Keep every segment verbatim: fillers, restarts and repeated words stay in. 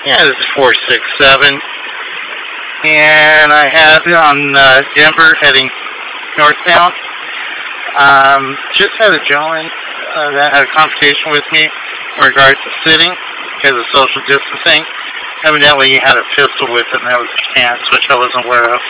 Yeah, this is four six seven. And I have it on uh, Denver heading northbound. Um, just had a gentleman uh, that had a conversation with me in regards to sitting because of social distancing. Evidently, he had a pistol with him that was his pants, which I wasn't aware of.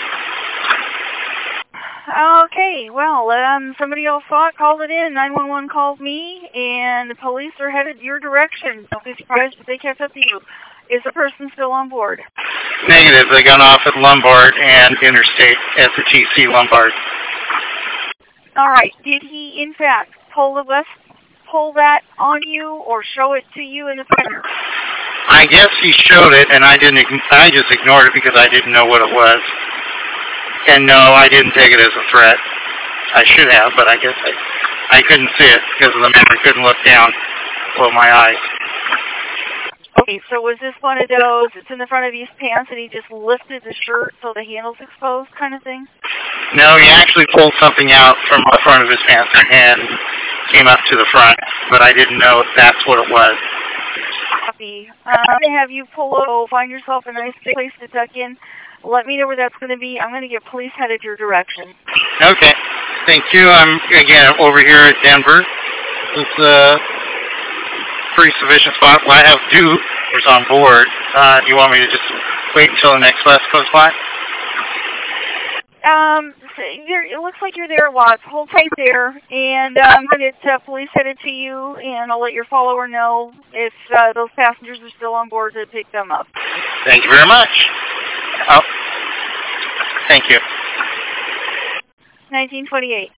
Okay, well, um, somebody else saw it, called it in, nine one one called me, and the police are headed your direction. Don't be surprised if they catch up to you. Is the person still on board? Negative. They got off at Lombard and Interstate at the T C Lombard. All right. Did he, in fact, pull the West, pull that on you or show it to you in the printer? I guess he showed it, and I didn't. I just ignored it because I didn't know what it was. And no, I didn't take it as a threat. I should have, but I guess I, I couldn't see it because of the memory. Couldn't look down below my eyes. Okay, so was this one of those, it's in the front of his pants and he just lifted the shirt so the handle's exposed kind of thing? No, he actually pulled something out from the front of his pants and came up to the front, but I didn't know if that's what it was. Copy. Uh, I'm going to have you pull over, find yourself a nice place to tuck in. Let me know where that's going to be. I'm going to get police headed your direction. Okay. Thank you. I'm, again, over here at Denver. It's a pretty sufficient spot. Well, I have Dupers on board. Uh, do you want me to just wait until the next West Coast flight? Um, so it looks like you're there, Watts. Hold tight there, and uh, I'm going to get uh, police headed to you, and I'll let your follower know if uh, those passengers are still on board to pick them up. Thank you very much. Oh, thank you. nineteen twenty-eight.